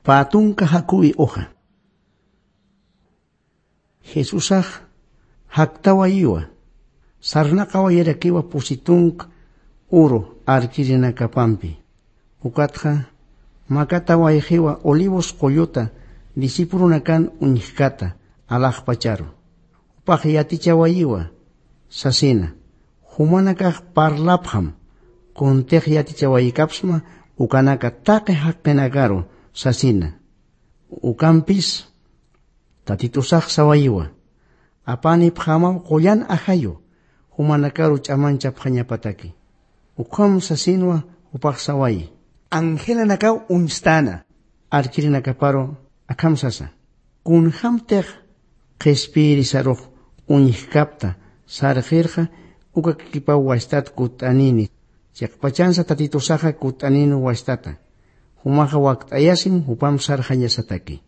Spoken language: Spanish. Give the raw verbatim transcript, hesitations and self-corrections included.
patunka hakui hoja. Jesusaj haktawa iwa, sarnakawa yerakiwa pusitunk uro arkirinakapampi. Ukatja makatawa ejewa olivos koyota disipulunakan uñikata alajpacharo. Upaj yatichawa iwa sasina. Humanakaj parlapham kuntej yatichawa ikapsma ukanaka take hakpenagaro sasina. Ukampis tatitusaj sawayiwa. Apani pjama koyan ajayo. Humanakaru chamancha pjañapataki. Ukam sasinwa upaj sawayi. Angela nakau unstana. Arkiri nakaparo akam sasa. Kunhamtej qespiri saruj uñikapta sarjirja uka kipa waistat kutanini. Chakpachansa tatitusaja kutaninu waistata. Humaja waktayasin upam sarjanya sataki.